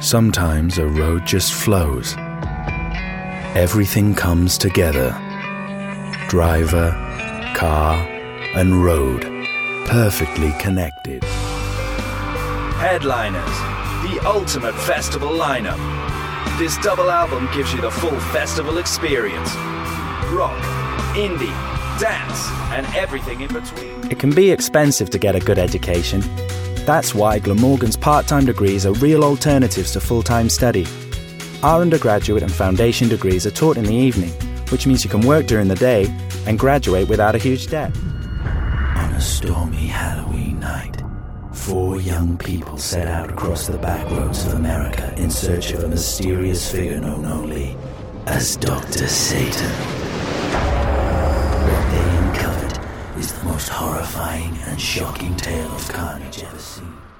Sometimes a road just flows. Everything comes together. Driver, car, and road, perfectly connected. Headliners, the ultimate festival lineup. This double album gives you the full festival experience. Rock, indie, dance, and everything in between. It can be expensive to get a good education. That's why Glamorgan's part-time degrees are real alternatives to full-time study. Our undergraduate and foundation degrees are taught in the evening, which means you can work during the day and graduate without a huge debt. On a stormy Halloween night, 4 young people set out across the back roads of America in search of a mysterious figure known only as Dr. Satan. What they uncovered is the most horrifying and shocking tale of carnage ever seen.